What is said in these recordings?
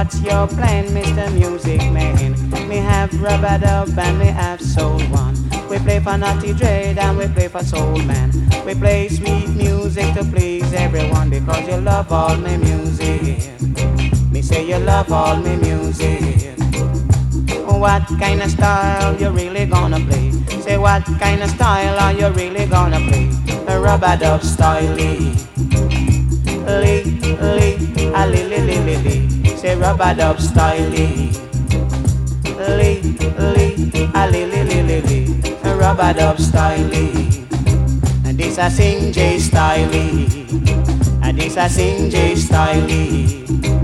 what's your plan, Mr. Music Man? Me have rubber dub and me have soul one. We play for Naughty Dread and we play for Soul Man. We play sweet music to please everyone because you love all my music. Me say you love all my music. What kind of style you really gonna play? Say what kind of style are you really gonna play? A rubber dub style. Lee, a li. Say rubber dub style. Lee, a li. A rubber dub style. And this a sing J style. And this a sing J style.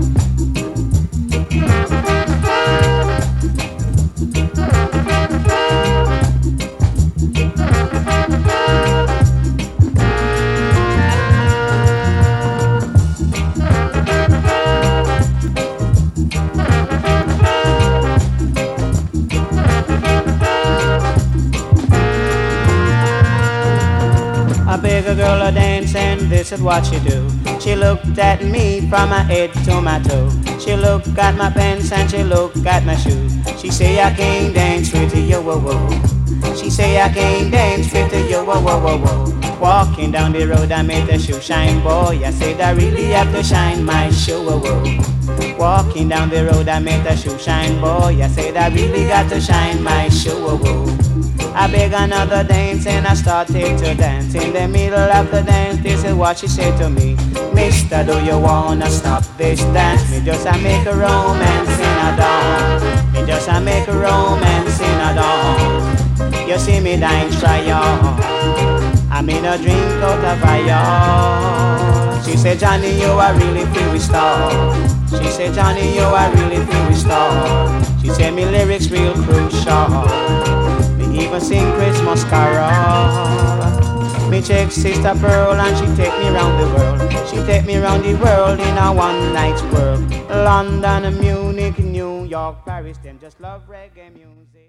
A bigger girl a dance and this is what she do. She looked at me from my head to my toe. She looked at my pants and she looked at my shoes. She say I can't dance with you, whoa, whoa. She say I can't dance with you, whoa, whoa, whoa, whoa. Walking down the road I made the shoe shine, boy. I said I really have to shine my shoe, whoa, whoa. Walking down the road I made the shoe shine, boy. I said I really got to shine my shoe, whoa, whoa. I beg another dance and I started to dance. In the middle of the dance, this is what she said to me. Mister, do you wanna stop this dance? Me just a make a romance in a dawn. Me just a make a romance in a dawn. You see me dance try on. I mean a drink out of fire. She said, Johnny, you are really feel star. She said, Johnny, you are really feel star. She said, me lyrics real crucial. Even sing Christmas carol. Me check Sister Pearl and she take me round the world. She take me round the world in a one night world. London, Munich, New York, Paris, them just love reggae music.